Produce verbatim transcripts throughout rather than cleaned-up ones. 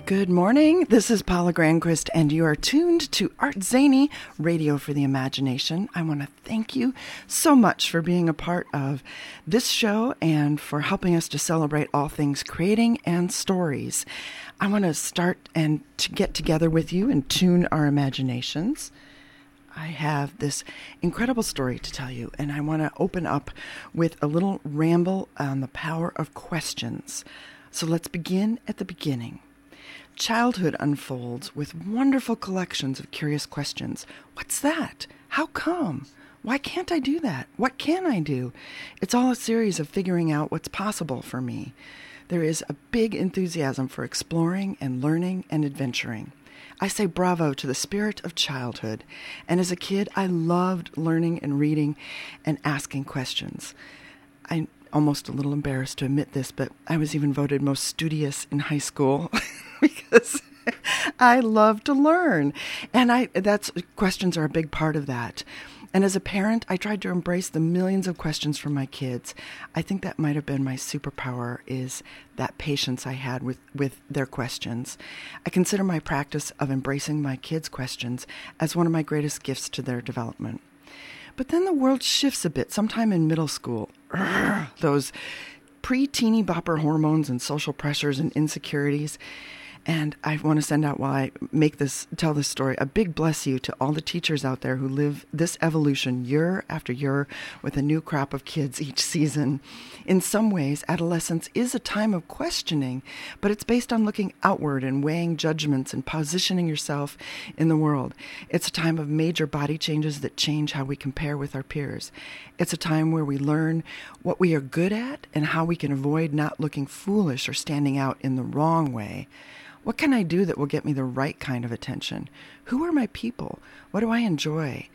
Good morning. This is Paula Granquist, and you are tuned to Art Zany, Radio for the Imagination. I want to thank you so much for being a part of this show and for helping us to celebrate all things creating and stories. I want to start and to get together with you and tune our imaginations. I have this incredible story to tell you, and I want to open up with a little ramble on the power of questions. So let's begin at the beginning. Childhood unfolds with wonderful collections of curious questions. What's that? How come? Why can't I do that? What can I do? It's all a series of figuring out what's possible for me. There is a big enthusiasm for exploring and learning and adventuring. I say bravo to the spirit of childhood. And as a kid, I loved learning and reading and asking questions. I'm almost a little embarrassed to admit this, but I was even voted most studious in high school because I love to learn. And I that's questions are a big part of that. And as a parent, I tried to embrace the millions of questions from my kids. I think that might have been my superpower, is that patience I had with, with their questions. I consider my practice of embracing my kids' questions as one of my greatest gifts to their development. But then the world shifts a bit, sometime in middle school. Urgh, those pre-teeny bopper hormones and social pressures and insecurities. And I want to send out, while I make this, tell this story, a big bless you to all the teachers out there who live this evolution year after year with a new crop of kids each season. In some ways, adolescence is a time of questioning, but it's based on looking outward and weighing judgments and positioning yourself in the world. It's a time of major body changes that change how we compare with our peers. It's a time where we learn what we are good at and how we can avoid not looking foolish or standing out in the wrong way. What can I do that will get me the right kind of attention? Who are my people? What do I enjoy?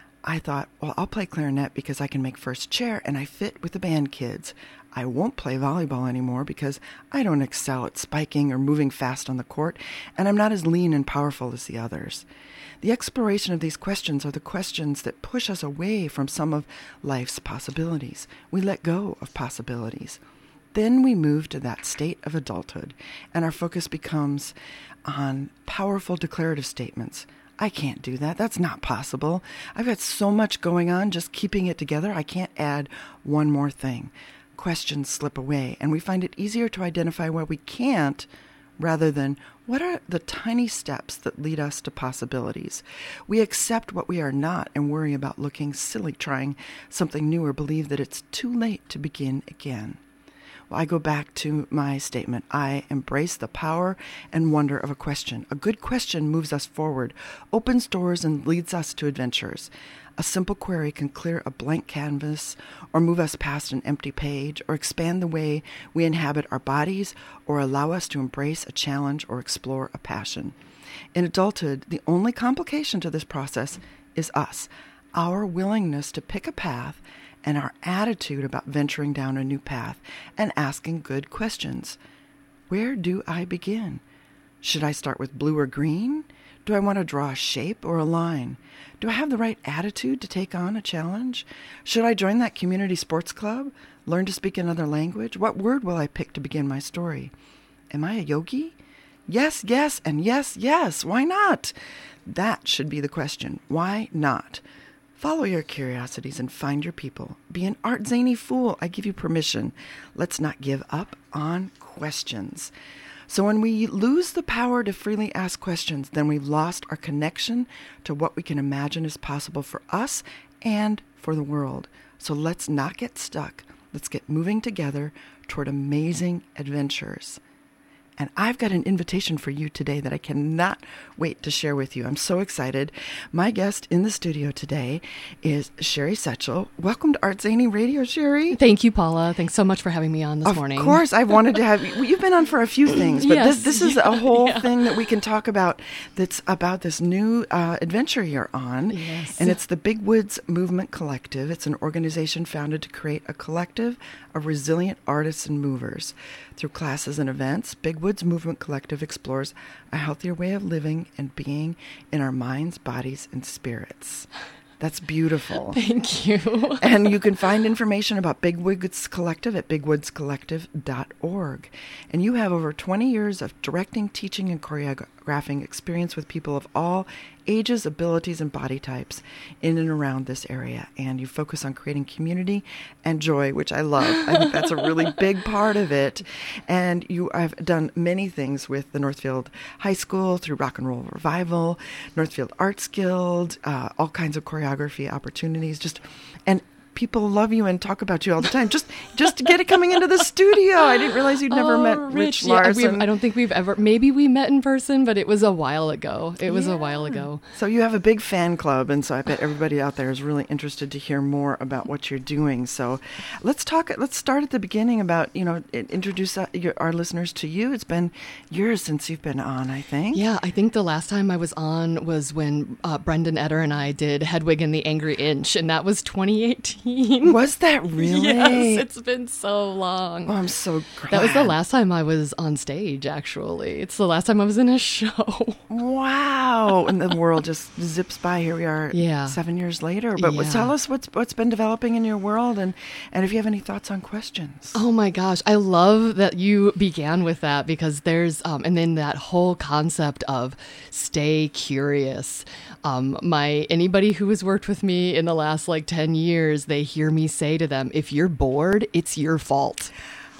I thought, well, I'll play clarinet because I can make first chair and I fit with the band kids. I won't play volleyball anymore because I don't excel at spiking or moving fast on the court, and I'm not as lean and powerful as the others. The exploration of these questions are the questions that push us away from some of life's possibilities. We let go of possibilities. Then we move to that state of adulthood, and our focus becomes on powerful declarative statements. I can't do that. That's not possible. I've got so much going on just keeping it together. I can't add one more thing. Questions slip away, and we find it easier to identify what we can't rather than what are the tiny steps that lead us to possibilities. We accept what we are not and worry about looking silly trying something new or believe that it's too late to begin again. Well, I go back to my statement. I embrace the power and wonder of a question. A good question moves us forward, opens doors, and leads us to adventures. A simple query can clear a blank canvas or move us past an empty page or expand the way we inhabit our bodies or allow us to embrace a challenge or explore a passion. In adulthood, the only complication to this process is us, our willingness to pick a path and our attitude about venturing down a new path and asking good questions. Where do I begin? Should I start with blue or green? Do I want to draw a shape or a line? Do I have the right attitude to take on a challenge? Should I join that community sports club? Learn to speak another language? What word will I pick to begin my story? Am I a yogi? Yes, yes, and yes, yes. Why not? That should be the question. Why not? Follow your curiosities and find your people. Be an art zany fool. I give you permission. Let's not give up on questions. So when we lose the power to freely ask questions, then we've lost our connection to what we can imagine is possible for us and for the world. So let's not get stuck. Let's get moving together toward amazing adventures. And I've got an invitation for you today that I cannot wait to share with you. I'm so excited. My guest in the studio today is Sherry Setchell. Welcome to Art Zany Radio, Sherry. Thank you, Paula. Thanks so much for having me on this of morning. Of course. I wanted to have you. You've been on for a few things, but yes, this, this is yeah, a whole yeah. thing that we can talk about that's about this new uh, adventure you're on. Yes. And it's the Big Woods Movement Collective. It's an organization founded to create a collective of resilient artists and movers. Through classes and events, Big Woods Movement Collective explores a healthier way of living and being in our minds, bodies, and spirits. That's beautiful. Thank you. And you can find information about Big Woods Collective at big woods collective dot org. And you have over twenty years of directing, teaching, and choreographing experience with people of all ages, abilities, and body types in and around this area. And you focus on creating community and joy, which I love. I think that's a really big part of it. And you have done many things with the Northfield High School through Rock and Roll Revival, Northfield Arts Guild, uh, all kinds of choreography opportunities. Just and people love you and talk about you all the time. Just just to get it coming into the studio. I didn't realize you'd never oh, met Rich, Rich yeah, Larson. we've- I don't think we've ever, maybe we met in person, but it was a while ago. It was Yeah. a while ago. So you have a big fan club, and so I bet everybody out there is really interested to hear more about what you're doing. So let's talk, let's start at the beginning about, you know, i- introduce uh, your, our listeners to you. It's been years since you've been on, I think. Yeah, I think the last time I was on was when uh, Brendan Eder and I did Hedwig and the Angry Inch, and that was twenty eighteen. Was that really? Yes, it's been so long. Oh, I'm so glad. That was the last time I was on stage, actually. It's the last time I was in a show. Wow. And the world just zips by. Here we are Yeah. seven years later. But Yeah. tell us what's what's been developing in your world, and, and if you have any thoughts on questions. Oh my gosh, I love that you began with that, because there's, um, and then that whole concept of stay curious. Um, my, anybody who has worked with me in the last like ten years, they hear me say to them, if you're bored, it's your fault.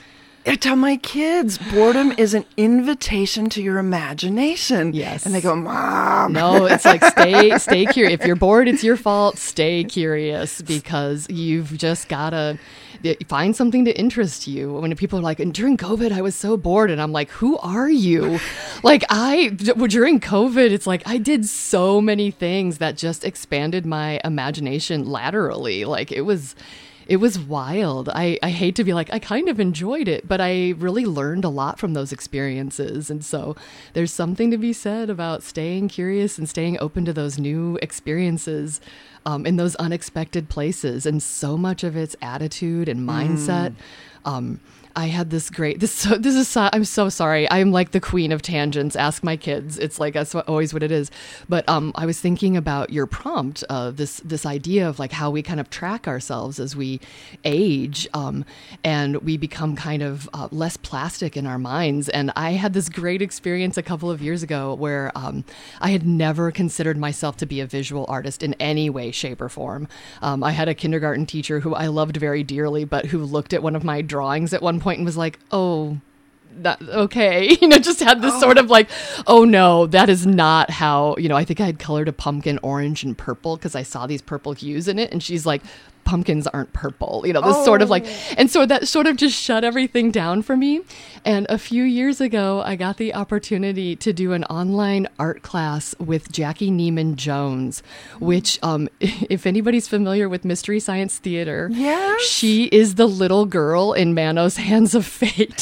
I tell my kids, boredom is an invitation to your imagination. Yes. And they go, Mom. No, it's like stay stay curious. If you're bored, it's your fault. Stay curious, because you've just gotta find something to interest you. When people are like, and during COVID, I was so bored, and I'm like, who are you? Like I during COVID, it's like I did so many things that just expanded my imagination laterally. Like it was. It was wild. I, I hate to be like, I kind of enjoyed it, but I really learned a lot from those experiences. And so there's something to be said about staying curious and staying open to those new experiences um, in those unexpected places. And so much of it's attitude and mindset. Mm. Um, I had this great, this, so, this is, so, I'm so sorry. I'm like the queen of tangents. Ask my kids. It's like, that's what, always what it is. But um, I was thinking about your prompt, uh, this, this idea of like how we kind of track ourselves as we age um, and we become kind of uh, less plastic in our minds. And I had this great experience a couple of years ago where um, I had never considered myself to be a visual artist in any way, shape, or form. Um, I had a kindergarten teacher who I loved very dearly, but who looked at one of my drawings at one point and was like, oh, that, okay. You know, just had this oh. sort of like, oh no, that is not how, you know, I think I had colored a pumpkin orange and purple because I saw these purple hues in it. And she's like, pumpkins aren't purple, you know, this oh. sort of like, and so that sort of just shut everything down for me. And a few years ago, I got the opportunity to do an online art class with Jackie Neiman Jones, which, um, if anybody's familiar with Mystery Science Theater, yes. she is the little girl in Manos Hands of Fate.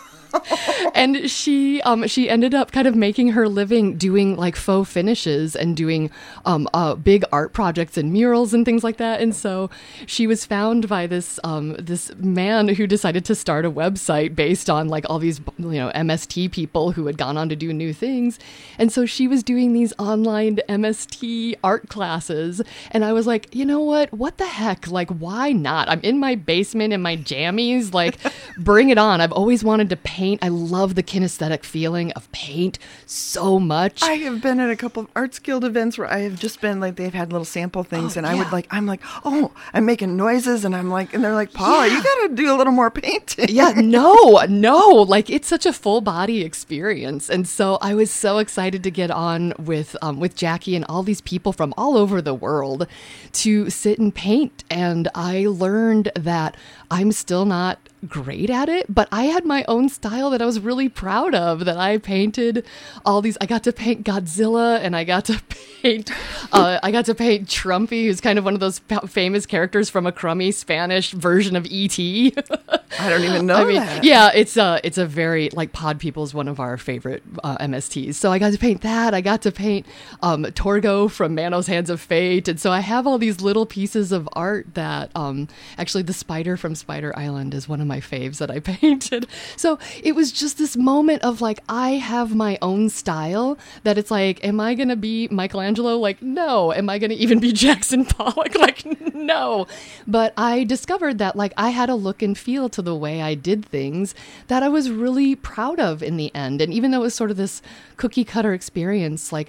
And she um, she ended up kind of making her living doing like faux finishes and doing um, uh, big art projects and murals and things like that. And so she was found by this um, this man who decided to start a website based on like all these, you know, M S T people who had gone on to do new things. And so she was doing these online M S T art classes. And I was like, you know what? What the heck? Like, why not? I'm in my basement in my jammies. Like, bring it on. I've always wanted to paint. I love the kinesthetic feeling of paint so much. I have been at a couple of Arts Guild events where I have just been like, they've had little sample things, oh, and yeah. I would like, I'm like, oh, I'm making noises, and I'm like, and they're like, Paula, yeah. you got to do a little more painting. Yeah, no, no, like it's such a full body experience, and so I was so excited to get on with um, with Jackie and all these people from all over the world to sit and paint, and I learned that I'm still not great at it, but I had my own style that I was really proud of, that I painted all these. I got to paint Godzilla, and I got to paint uh, I got to paint Trumpy, who's kind of one of those famous characters from a crummy Spanish version of E T I don't even know I mean, that. Yeah, it's a, it's a very, like, Pod People is one of our favorite uh, M S Ts. So I got to paint that. I got to paint um, Torgo from Manos Hands of Fate. And so I have all these little pieces of art that, um, actually, the spider from Spider Island is one of my my faves that I painted. So it was just this moment of like, I have my own style that it's like, am I going to be Michelangelo? Like, no. Am I going to even be Jackson Pollock? Like, no. But I discovered that like I had a look and feel to the way I did things that I was really proud of in the end. And even though it was sort of this cookie cutter experience, like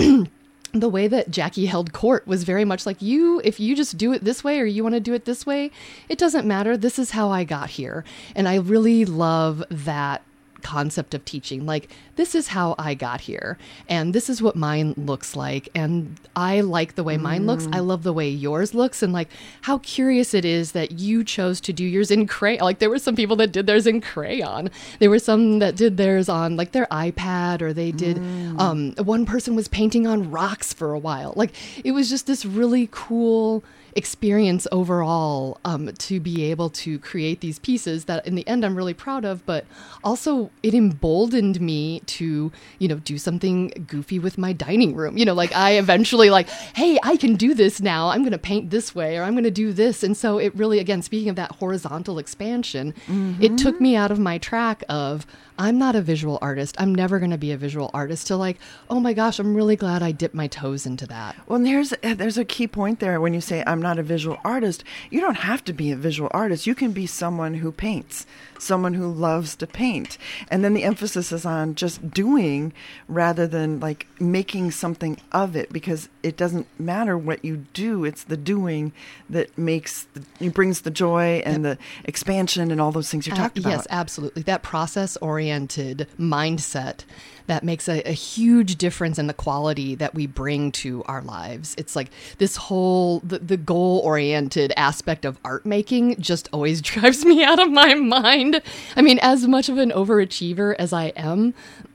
the way that Jackie held court was very much like, you, if you just do it this way or you want to do it this way, it doesn't matter. This is how I got here. And I really love that concept of teaching. Like, this is how I got here and this is what mine looks like. And I like the way mine mm. looks. I love the way yours looks. And like how curious it is that you chose to do yours in crayon. Like there were some people that did theirs in crayon. There were some that did theirs on like their iPad, or they did, mm. um, one person was painting on rocks for a while. Like it was just this really cool experience overall, um, to be able to create these pieces that in the end I'm really proud of, but also it emboldened me to, you know, do something goofy with my dining room. You know, like I eventually like, hey, I can do this now. I'm going to paint this way, or I'm going to do this. And so it really, again, speaking of that horizontal expansion, mm-hmm. it took me out of my track of, I'm not a visual artist. I'm never going to be a visual artist, to like, oh my gosh, I'm really glad I dipped my toes into that. Well, there's there's a key point there when you say I'm not a visual artist. You don't have to be a visual artist. You can be someone who paints, someone who loves to paint. And then the emphasis is on just doing rather than like making something of it, because it doesn't matter what you do. It's the doing that makes, the, it brings the joy and yep. the expansion and all those things you uh, talked about. Yes, absolutely. That process oriented mindset that makes a, a huge difference in the quality that we bring to our lives. It's like this whole, the, the goal-oriented aspect of art making just always drives me out of my mind. I mean, as much of an overachiever as I am,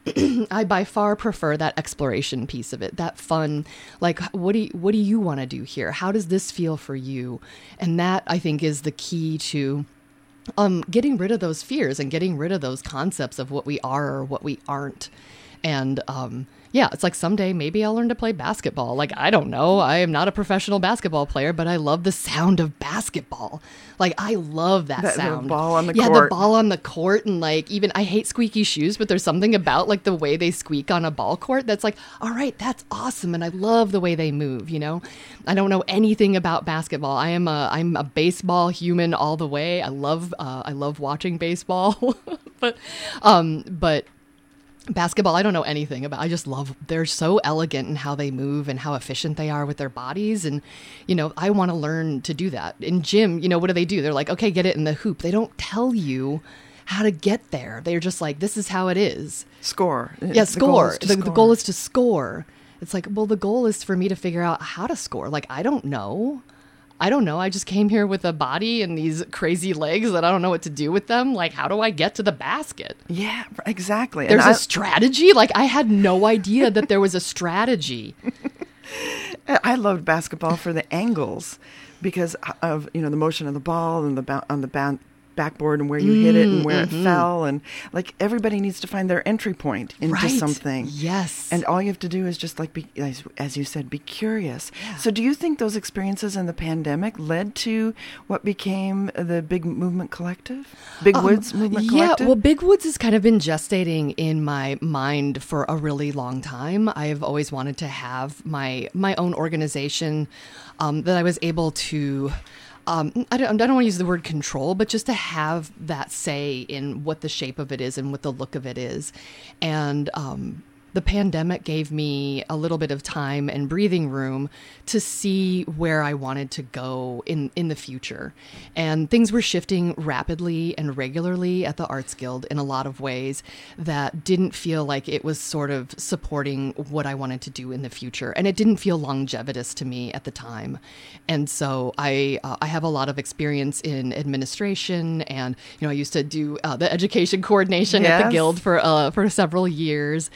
I by far prefer that exploration piece of it, that fun, like, what do you, what do you want to do here? How does this feel for you? And that, I think, is the key to Um, getting rid of those fears and getting rid of those concepts of what we are or what we aren't. And um, yeah, it's like someday maybe I'll learn to play basketball. Like, I don't know. I am not a professional basketball player, but I love the sound of basketball. Like, I love that the, sound. The ball on the yeah, court. Yeah, the ball on the court. And like, even I hate squeaky shoes, but there's something about like the way they squeak on a ball court that's like, all right, that's awesome. And I love the way they move, you know? I don't know anything about basketball. I am a, I'm a baseball human all the way. I love, uh, I love watching baseball, but, um, but basketball, I don't know anything about. I just love, they're so elegant in how they move and how efficient they are with their bodies. And, you know, I want to learn to do that. In gym, you know, what do they do? They're like, okay, get it in the hoop. They don't tell you how to get there. They're just like, this is how it is. Score. Yeah, score. The, the, the goal is to score. It's like, well, the goal is for me to figure out how to score. Like, I don't know. I don't know. I just came here with a body and these crazy legs that I don't know what to do with them. Like, how do I get to the basket? Yeah, exactly. There's and a I, strategy? Like, I had no idea that there was a strategy. I loved basketball for the angles because of, you know, the motion of the ball and the ba- on the ba- backboard and where you mm, hit it and where mm-hmm. it fell. And like, everybody needs to find their entry point into right. something. Yes. And all you have to do is just like, be, as, as you said, be curious. Yeah. So do you think those experiences in the pandemic led to what became the Big Movement Collective? Big um, Woods Movement Collective? Yeah, well, Big Woods has kind of been gestating in my mind for a really long time. I've always wanted to have my, my own organization um, that I was able to... Um, I don't, I don't want to use the word control, but just to have that say in what the shape of it is and what the look of it is. And um, the pandemic gave me a little bit of time and breathing room to see where I wanted to go in, in the future. And things were shifting rapidly and regularly at the Arts Guild in a lot of ways that didn't feel like it was sort of supporting what I wanted to do in the future. And it didn't feel longevitous to me at the time. And so I uh, I have a lot of experience in administration, and you know I used to do uh, the education coordination yes. at the Guild for uh, for several years. And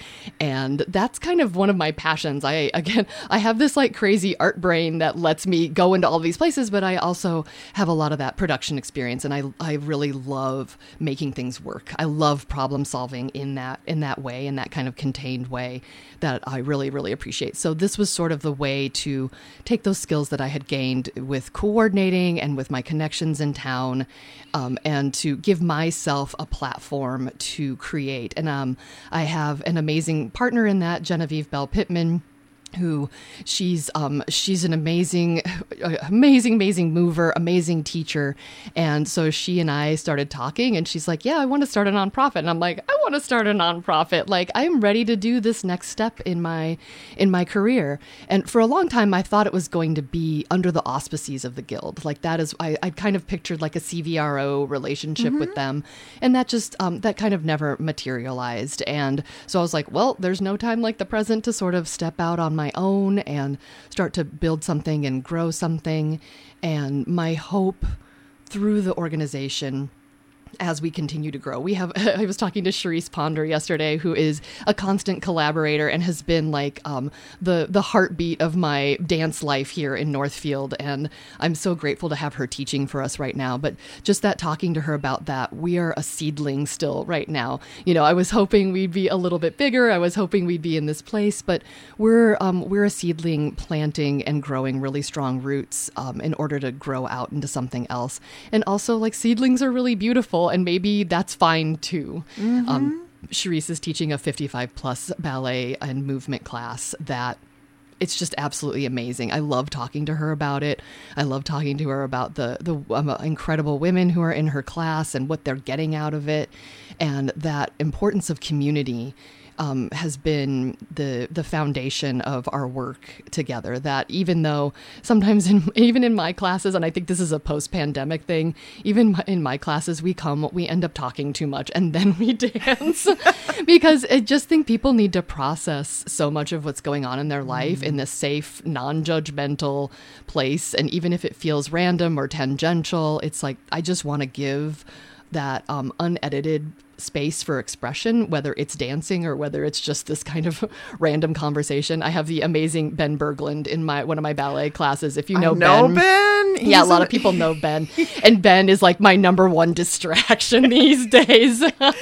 And that's kind of one of my passions. I, again, I have this like crazy art brain that lets me go into all these places, but I also have a lot of that production experience. And I, I really love making things work. I love problem solving in that, in that way, in that kind of contained way that I really, really appreciate. So this was sort of the way to take those skills that I had gained with coordinating and with my connections in town, um, and to give myself a platform to create. And um, I have an amazing partner in that, Genevieve Bell Pittman, who she's um she's an amazing amazing amazing mover, amazing teacher. And so she and I started talking, and she's like, yeah, I want to start a nonprofit. And I'm like, I want to start a nonprofit. Like, I'm ready to do this next step in my in my career. And for a long time I thought it was going to be under the auspices of the Guild. Like, that is, I I kind of pictured like a C V R O relationship mm-hmm. with them, and that just um that kind of never materialized. And so I was like, well, there's no time like the present to sort of step out on my own and start to build something and grow something. And my hope through the organization, as we continue to grow, we have, I was talking to Charisse Ponder yesterday, who is a constant collaborator and has been like um, the, the heartbeat of my dance life here in Northfield. And I'm so grateful to have her teaching for us right now. But just that, talking to her about that, we are a seedling still right now. You know, I was hoping we'd be a little bit bigger. I was hoping we'd be in this place, but we're, um, we're a seedling planting and growing really strong roots um, in order to grow out into something else. And also, like, seedlings are really beautiful, and maybe that's fine too. Mm-hmm. Um, Charisse is teaching a fifty-five plus ballet and movement class that it's just absolutely amazing. I love talking to her about it. I love talking to her about the, the um, incredible women who are in her class and what they're getting out of it. And that importance of community Um, has been the the foundation of our work together. That even though sometimes in even in my classes, and I think this is a post-pandemic thing, even in my classes, we come, we end up talking too much, and then we dance because I just think people need to process so much of what's going on in their life mm. in this safe, non-judgmental place. And even if it feels random or tangential, it's like, I just want to give that um, unedited space for expression, whether it's dancing or whether it's just this kind of random conversation. I have the amazing Ben Berglund in my one of my ballet classes. If you know, I know Ben, Ben. He's yeah, a lot an... of people know Ben, and Ben is like my number one distraction these days.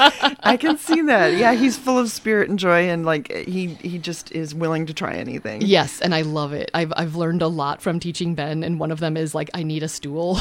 I can see that. Yeah, he's full of spirit and joy, and like he he just is willing to try anything. Yes, and I love it. I've I've learned a lot from teaching Ben, and one of them is like, I need a stool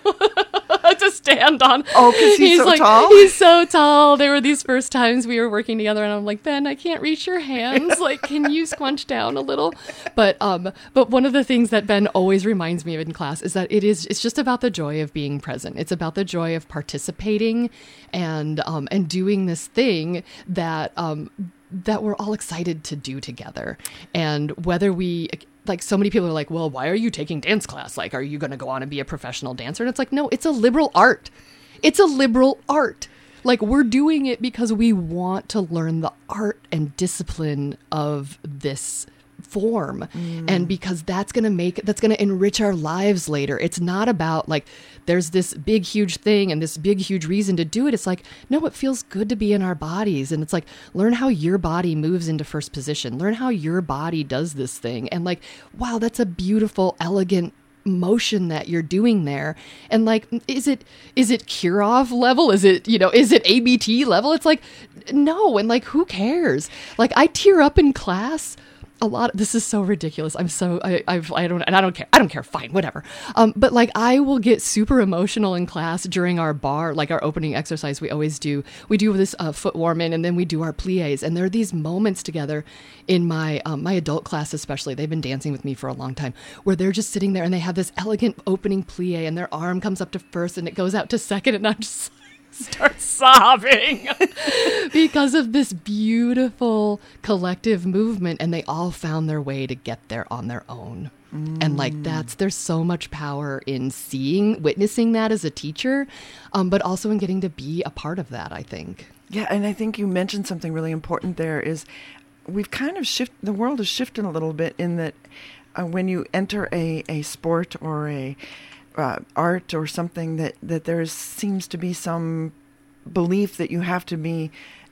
to stand on. Oh, because he's, he's so like, tall? He's so tall. There were these first times we were working together, and I'm like, Ben, I can't reach your hands. Like, can you squunch down a little? But um, but one of the things that Ben always reminds me of in class is that it is it's just about the joy of being present. It's about the joy of participating and um and doing this thing that um that we're all excited to do together. And whether we, like, so many people are like, well, why are you taking dance class? Like, are you going to go on and be a professional dancer? And it's like, no, it's a liberal art. It's a liberal art. Like, we're doing it because we want to learn the art and discipline of this form. Mm. And because that's going to make, that's going to enrich our lives later. It's not about like, there's this big, huge thing and this big, huge reason to do it. It's like, no, it feels good to be in our bodies. And it's like, learn how your body moves into first position. Learn how your body does this thing. And like, wow, that's a beautiful, elegant motion that you're doing there. And like, is it is it Kirov level? Is it, you know, is it A B T level? It's like, no. And like, who cares? Like, I tear up in class a lot. This is so ridiculous. I'm so, I, I've, I don't, and I don't care. I don't care. Fine, whatever. Um, but like, I will get super emotional in class during our bar, like our opening exercise. We always do, we do this uh, foot warm in, and then we do our plies. And there are these moments together in my, um, my adult class, especially, they've been dancing with me for a long time, where they're just sitting there and they have this elegant opening plie, and their arm comes up to first and it goes out to second. And I'm just start sobbing because of this beautiful collective movement, and they all found their way to get there on their own. Mm. And like, that's, there's so much power in seeing, witnessing that as a teacher, um, but also in getting to be a part of that, I think. Yeah, and I think you mentioned something really important there is we've kind of shift, the world has shifted a little bit in that uh, when you enter a, a sport or a Uh, art or something, that, that there seems to be some belief that you have to be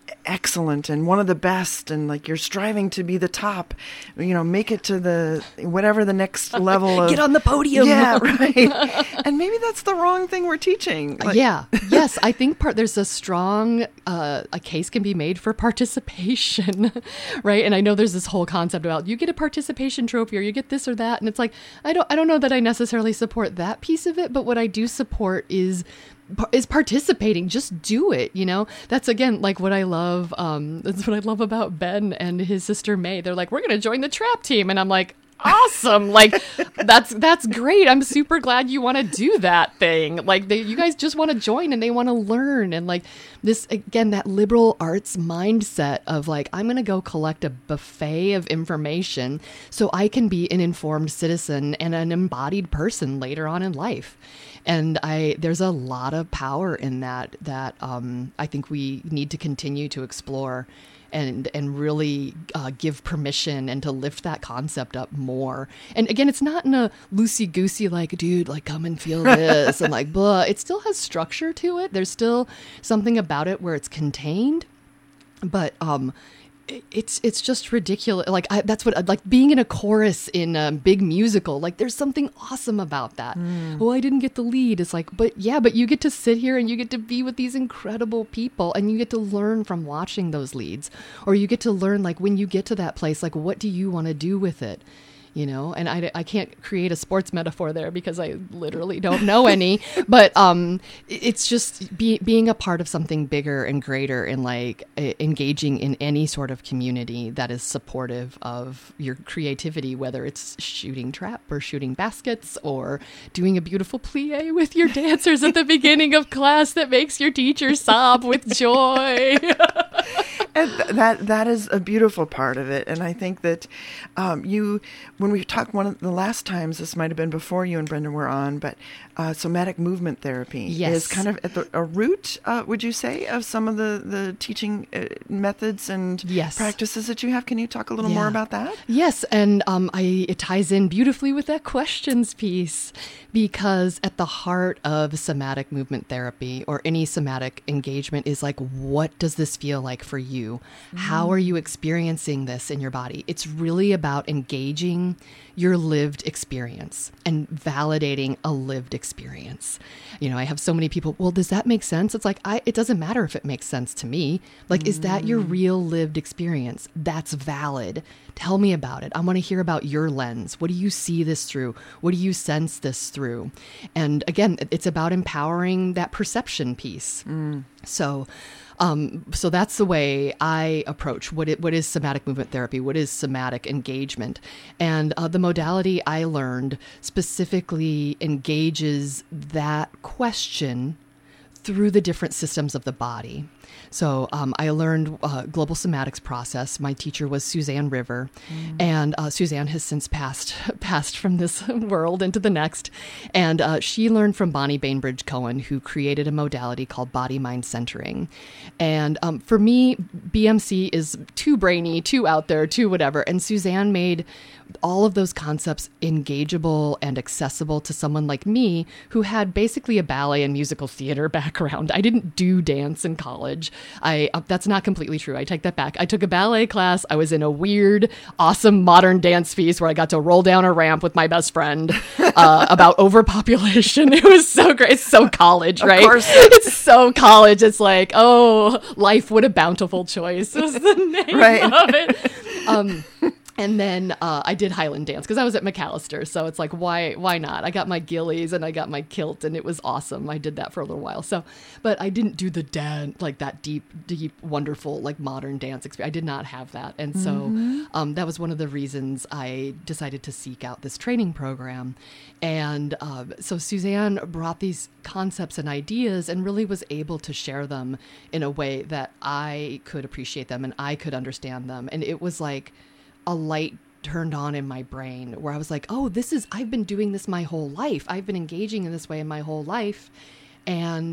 excellent and one of the best, and like you're striving to be the top, you know, make it to the whatever the next level of get on the podium. Yeah, right. And maybe that's the wrong thing we're teaching. Like, yeah, yes, I think part there's a strong uh, a case can be made for participation, right? And I know there's this whole concept about you get a participation trophy or you get this or that, and it's like I don't I don't know that I necessarily support that piece of it, but what I do support is is participating. Just do it, you know. That's again like what I love. Um, that's what I love about Ben and his sister May. They're like, we're gonna join the trap team, and I'm like, awesome, like that's that's great. I'm super glad you want to do that thing. Like they, you guys just want to join and they want to learn, and like this again, that liberal arts mindset of like I'm gonna go collect a buffet of information so I can be an informed citizen and an embodied person later on in life. And I, there's a lot of power in that, that um, I think we need to continue to explore and, and really uh, give permission and to lift that concept up more. And again, it's not in a loosey-goosey, like, dude, like, come and feel this and like, blah. It still has structure to it. There's still something about it where it's contained, but um, it's it's just ridiculous. Like I, that's what like being in a chorus in a big musical. Like there's something awesome about that. Mm. Oh, I didn't get the lead. It's like, but yeah, but you get to sit here and you get to be with these incredible people, and you get to learn from watching those leads, or you get to learn like when you get to that place, like what do you want to do with it? You know, and I, I can't create a sports metaphor there because I literally don't know any, but um, it's just be, being a part of something bigger and greater, and like engaging in any sort of community that is supportive of your creativity, whether it's shooting trap or shooting baskets or doing a beautiful plie with your dancers at the beginning of class that makes your teacher sob with joy. And that that is a beautiful part of it. And I think that um, you, when we talked one of the last times, this might have been before you and Brendan were on, but uh, somatic movement therapy yes. is kind of at the a root, uh, would you say, of some of the, the teaching uh, methods and yes. practices that you have. Can you talk a little yeah. more about that? Yes, and um, I, it ties in beautifully with that questions piece, because at the heart of somatic movement therapy or any somatic engagement is like, what does this feel like for you? Mm. How are you experiencing this in your body? It's really about engaging your lived experience and validating a lived experience. You know, I have so many people, well, does that make sense? It's like, I, it doesn't matter if it makes sense to me. Like, mm. is that your real lived experience? That's valid. Tell me about it. I want to hear about your lens. What do you see this through? What do you sense this through? And again, it's about empowering that perception piece. Mm. So, Um, so that's the way I approach what it, what is somatic movement therapy, what is somatic engagement. And uh, the modality I learned specifically engages that question through the different systems of the body. So um, I learned uh, global somatics process. My teacher was Suzanne River, mm. and uh, Suzanne has since passed passed from this world into the next. And uh, she learned from Bonnie Bainbridge Cohen, who created a modality called body-mind centering. And um, for me, B M C is too brainy, too out there, too whatever. And Suzanne made all of those concepts engageable and accessible to someone like me, who had basically a ballet and musical theater background. I didn't do dance in college. I uh, that's not completely true. I take that back. I took a ballet class. I was in a weird, awesome modern dance piece where I got to roll down a ramp with my best friend uh, about overpopulation. It was so great. It's so college, right? Of course. It's so college. It's like, oh, life, what a bountiful choice was the name right. of it. Um, And then uh, I did Highland dance because I was at McAllister. So it's like, why why not? I got my gillies and I got my kilt, and it was awesome. I did that for a little while. So, but I didn't do the dance, like that deep, deep, wonderful, like modern dance experience. I did not have that. And so mm-hmm. um, that was one of the reasons I decided to seek out this training program. And uh, so Suzanne brought these concepts and ideas and really was able to share them in a way that I could appreciate them and I could understand them. And it was like a light turned on in my brain where I was like, oh, this is, I've been doing this my whole life. I've been engaging in this way in my whole life. And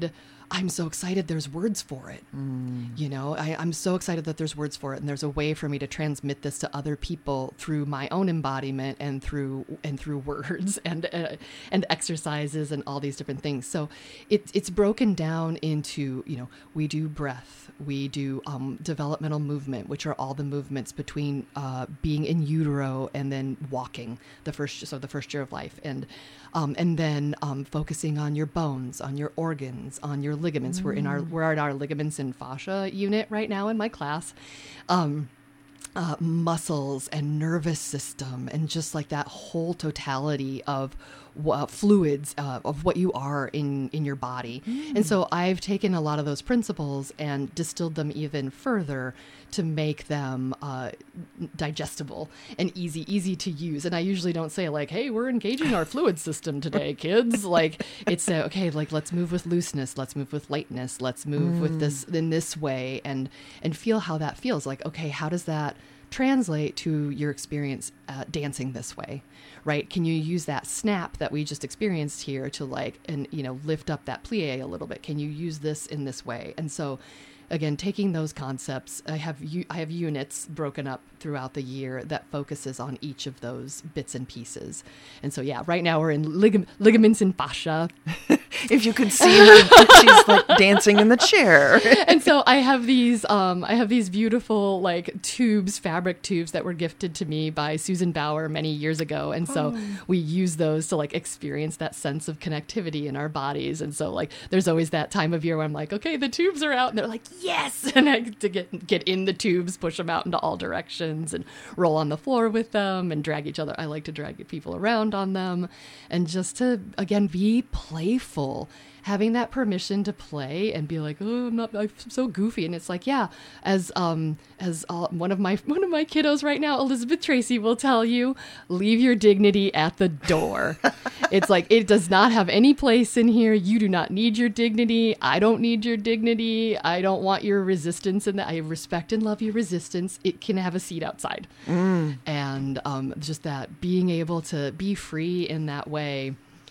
I'm so excited there's words for it. Mm. You know, I, I'm so excited that there's words for it, and there's a way for me to transmit this to other people through my own embodiment and through and through words and uh, and exercises and all these different things. So it, it's broken down into, you know, we do breath, we do um, developmental movement, which are all the movements between uh, being in utero and then walking the first so the first year of life, and um, and then um, focusing on your bones, on your organs, on your ligaments. Mm. We're in our we're at our ligaments and fascia unit right now in my class. Um, uh, muscles and nervous system, and just like that whole totality of uh, fluids uh, of what you are in in your body. Mm. And so I've taken a lot of those principles and distilled them even further to make them uh, digestible and easy, easy to use. And I usually don't say like, hey, we're engaging our fluid system today, kids. Like it's uh, okay, like let's move with looseness. Let's move with lightness. Let's move mm. with this in this way, and, and feel how that feels. Like, okay, how does that translate to your experience uh, dancing this way, right? Can you use that snap that we just experienced here to like, and, you know, lift up that plie a little bit? Can you use this in this way? And so again, taking those concepts, I have u- I have units broken up throughout the year that focuses on each of those bits and pieces. And so, yeah, right now we're in lig- ligaments and fascia. If you could see her, she's like dancing in the chair. And so I have these, um, I have these beautiful like tubes, fabric tubes that were gifted to me by Susan Bauer many years ago. And so oh. we use those to like experience that sense of connectivity in our bodies. And so like, there's always that time of year where I'm like, okay, the tubes are out, and they're like, yes. And I get to get, get in the tubes, push them out into all directions and roll on the floor with them and drag each other. I like to drag people around on them, and just to, again, be playful, having that permission to play and be like, oh, I'm not, I'm so goofy. And it's like, yeah, as, um, as uh, one of my, one of my kiddos right now, Elizabeth Tracy, will tell you, leave your dignity at the door. It's like, it does not have any place in here. You do not need your dignity. I don't need your dignity. I don't want your resistance in that. I respect and love your resistance. It can have a seat outside. Mm. And, um, just that being able to be free in that way,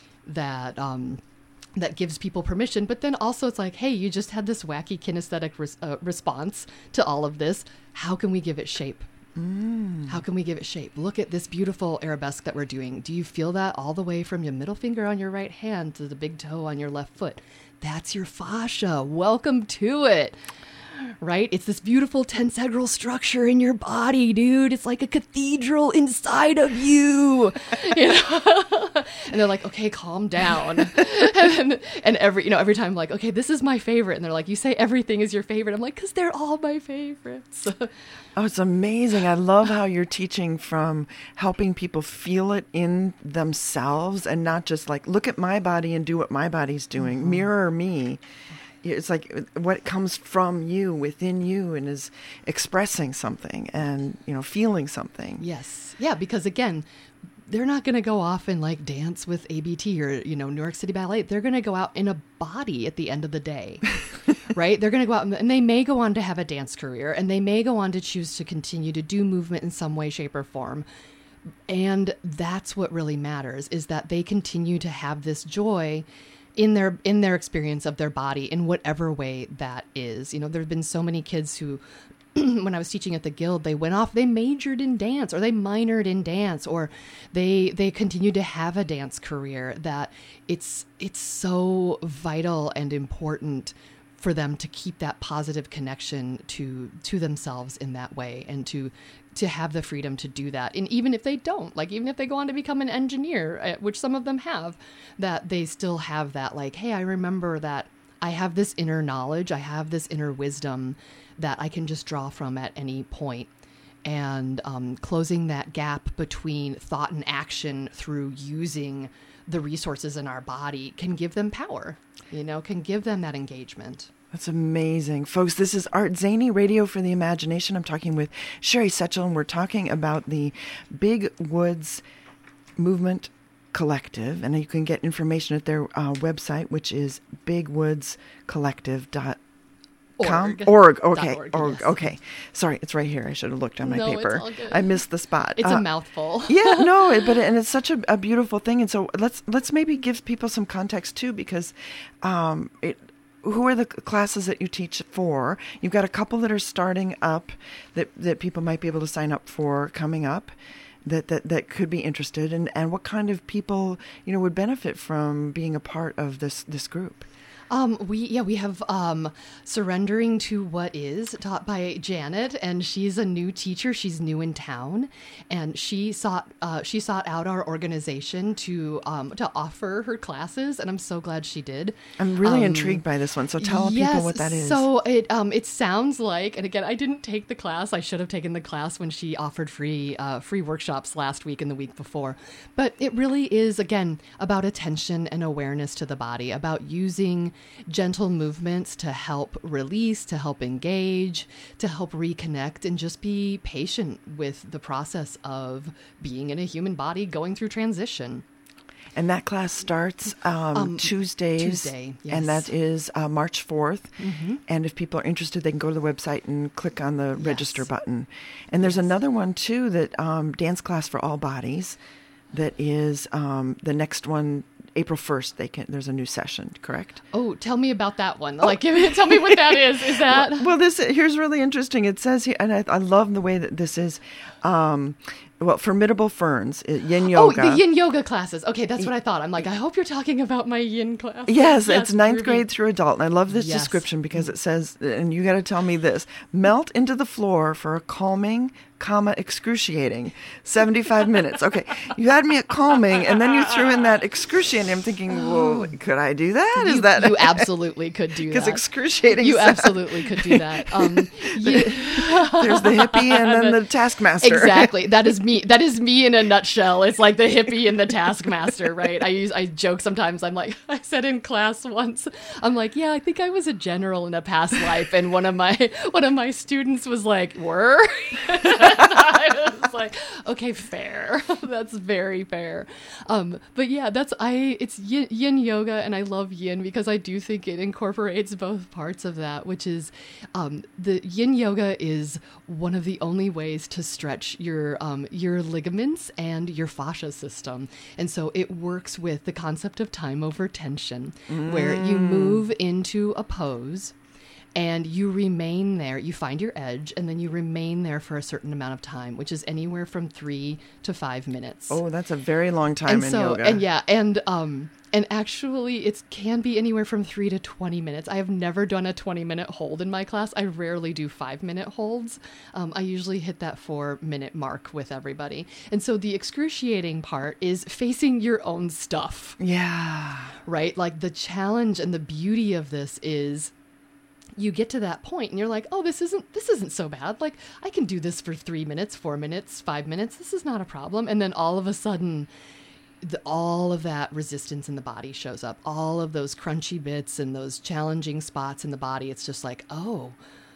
that, um, that gives people permission. But then also it's like, hey, you just had this wacky kinesthetic res- uh, response to all of this. How can we give it shape? Mm. How can we give it shape? Look at this beautiful arabesque that we're doing. Do you feel that all the way from your middle finger on your right hand to the big toe on your left foot? That's your fascia. Welcome to it. Right? It's this beautiful tensegral structure in your body, dude. It's like a cathedral inside of you. You know? And they're like, okay, calm down. and, and every, you know, every time I'm like, okay, this is my favorite. And they're like, you say everything is your favorite. I'm like, because they're all my favorites. Oh, it's amazing. I love how you're teaching from helping people feel it in themselves and not just like, look at my body and do what my body's doing. Mm-hmm. Mirror me. It's like what comes from you, within you, and is expressing something and, you know, feeling something. Yes. Yeah, because again, they're not going to go off and like dance with A B T or, you know, New York City Ballet. They're going to go out in a body at the end of the day, right? They're going to go out and they may go on to have a dance career, and they may go on to choose to continue to do movement in some way, shape, or form. And that's what really matters, is that they continue to have this joy in their in their experience of their body in whatever way that is. You know, there have been so many kids who, when I was teaching at the Guild, they went off, they majored in dance, or they minored in dance, or they they continued to have a dance career, that it's it's so vital and important for them to keep that positive connection to to themselves in that way, and to to have the freedom to do that. And even if they don't, like even if they go on to become an engineer, which some of them have, that they still have that like, hey, I remember that I have this inner knowledge, I have this inner wisdom that I can just draw from at any point. And um, closing that gap between thought and action through using the resources in our body can give them power, you know, can give them that engagement. That's amazing. Folks, this is Art Zaney, Radio for the Imagination. I'm talking with Sherry Setchell, and we're talking about the Big Woods Movement Collective. And you can get information at their uh, website, which is big woods collective dot com. Org. Org. Okay. Org. Org. Yes. Okay. Sorry, it's right here. I should have looked on my no, paper. It's all good. I missed the spot. It's uh, a mouthful. yeah, no, it, but and it's such a, a beautiful thing. And so let's let's maybe give people some context too, because um, it. who are the classes that you teach for? You've got a couple that are starting up that, that people might be able to sign up for coming up that, that, that could be interested. And, and what kind of people, you know, would benefit from being a part of this, this group? Um, we, yeah, we have, um, Surrendering to What Is, taught by Janet, and she's a new teacher. She's new in town, and she sought, uh, she sought out our organization to, um, to offer her classes, and I'm so glad she did. I'm really um, intrigued by this one. So tell yes, people what that is. So it, um, it sounds like, and again, I didn't take the class. I should have taken the class when she offered free, uh, free workshops last week and the week before, but it really is, again, about attention and awareness to the body, about using gentle movements to help release, to help engage, to help reconnect, and just be patient with the process of being in a human body going through transition. And that class starts um, Um, Tuesdays, Tuesday, yes. and that is uh, March fourth. Mm-hmm. And if people are interested, they can go to the website and click on the Yes. register button. And there's another one, too, that um, Dance Class for All Bodies, that is um, the next one, April first. They can. There's a new session, correct? Oh, tell me about that one. Like, give me, tell me what that is. Is that... Well, well, this here's really interesting. It says here, and I, I love the way that this is. Um, well, Formidable Ferns, uh, Yin Yoga. Oh, the Yin Yoga classes. Okay, that's what I thought. I'm like, I hope you're talking about my Yin class. Yes, it's ninth Ruby. grade through adult. And I love this Yes. description because it says, and you got to tell me this, melt into the floor for a calming, comma, excruciating seventy-five minutes. Okay, you had me at calming, and then you threw in that excrucitioning. I'm thinking, well, could I do that? Is You, that you absolutely could do that. because excruciating? You sounds- absolutely could do that. Um, you- There's the hippie and then the taskmaster. Exactly. That is me. That is me in a nutshell. It's like the hippie and the taskmaster, right? I use I joke sometimes. I'm like, I said in class once, I'm like, yeah, I think I was a general in a past life, and one of my one of my students was like, were? I was like, okay, fair. That's very fair. Um, but yeah, that's I. It's yin, yin yoga, and I love yin because I do think it incorporates both parts of that, which is um, the yin yoga is one of the only ways to stretch your um, your ligaments and your fascia system, and so it works with the concept of time over tension, mm. where you move into a pose. And you remain there, you find your edge, and then you remain there for a certain amount of time, which is anywhere from three to five minutes. Oh, that's a very long time and in so, yoga. And yeah, and um, and actually it can be anywhere from three to twenty minutes. I have never done a twenty minute hold in my class. I rarely do five minute holds. Um, I usually hit that four minute mark with everybody. And so the excruciating part is facing your own stuff. Yeah. Right? Like the challenge and the beauty of this is you get to that point and you're like, oh, this isn't, this isn't so bad. Like I can do this for three minutes, four minutes, five minutes. This is not a problem. And then all of a sudden, the, all of that resistance in the body shows up, all of those crunchy bits and those challenging spots in the body. It's just like, oh,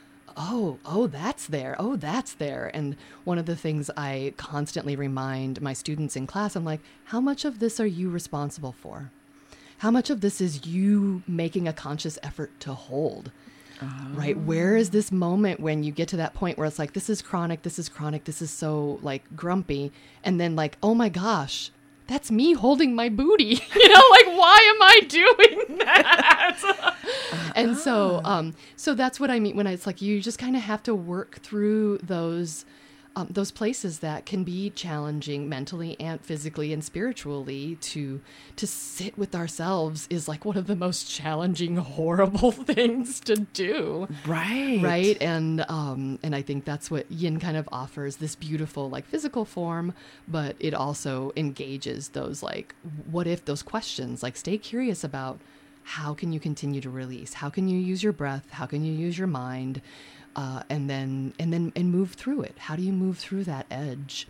oh, oh, that's there. Oh, that's there. And one of the things I constantly remind my students in class, I'm like, how much of this are you responsible for? How much of this is you making a conscious effort to hold? Oh. Right? Where is this moment when you get to that point where it's like, this is chronic, this is chronic, this is so like grumpy. And then like, oh my gosh, that's me holding my booty. You know, like, why am I doing that? Uh-huh. And so, um, so that's what I mean when I, it's like, you just kind of have to work through those Um, those places that can be challenging mentally and physically and spiritually. To to sit with ourselves is like one of the most challenging, horrible things to do. Right. Right. And um, and I think that's what yin kind of offers, this beautiful like physical form, but it also engages those like, what if, those questions, like stay curious about how can you continue to release? How can you use your breath? How can you use your mind? Uh, and then and then and move through it. How do you move through that edge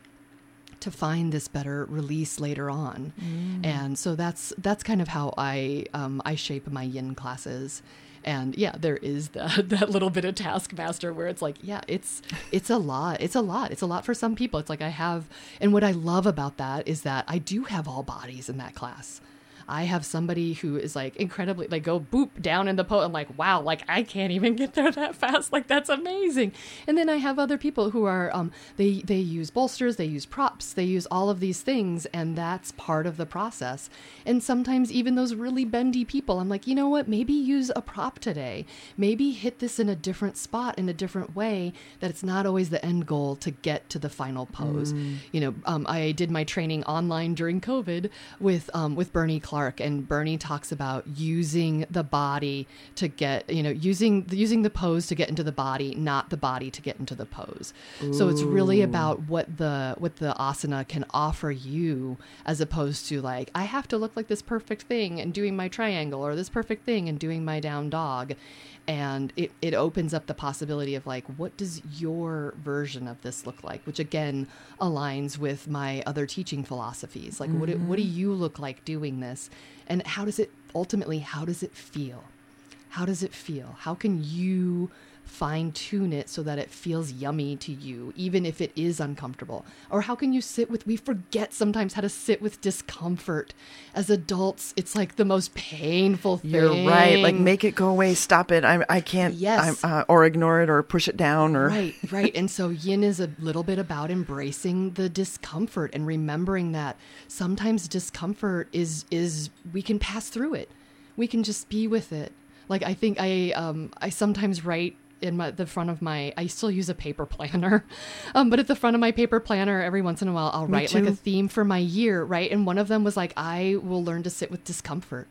to find this better release later on? Mm. And so that's that's kind of how I um, I shape my yin classes. And yeah, there is that that little bit of taskmaster where it's like, yeah, it's it's a lot. It's a lot. It's a lot for some people. It's like I have, and what I love about that is that I do have all bodies in that class. I have somebody who is like incredibly like go boop down in the pose. I'm like, wow, like I can't even get there that fast. Like that's amazing. And then I have other people who are um they they use bolsters, they use props, they use all of these things, and that's part of the process. And sometimes even those really bendy people, I'm like, you know what? Maybe use a prop today. Maybe hit this in a different spot in a different way. That it's not always the end goal to get to the final pose. Mm. You know, um, I did my training online during COVID with um, with Bernie Clark, and Bernie talks about using the body to get, you know, using using the pose to get into the body, not the body to get into the pose. Ooh. So it's really about what the what the asana can offer you, as opposed to like, I have to look like this perfect thing and doing my triangle, or this perfect thing and doing my down dog. And it, it opens up the possibility of like, what does your version of this look like? Which again, aligns with my other teaching philosophies. Like, mm-hmm. what, what do you look like doing this? And how does it, ultimately, how does it feel? How does it feel? How can you fine tune it so that it feels yummy to you, even if it is uncomfortable? Or how can you sit with, we forget sometimes how to sit with discomfort. As adults, it's like the most painful thing. You're right. Like, make it go away. Stop it. I, I can't, yes. I'm, uh, or ignore it or push it down. Or Right, right. And so yin is a little bit about embracing the discomfort and remembering that sometimes discomfort is, is we can pass through it. We can just be with it. Like, I think I, um, I sometimes write in my, the front of my, I still use a paper planner, um, but at the front of my paper planner, every once in a while, I'll Me write too. like a theme for my year, right? And one of them was like, I will learn to sit with discomfort.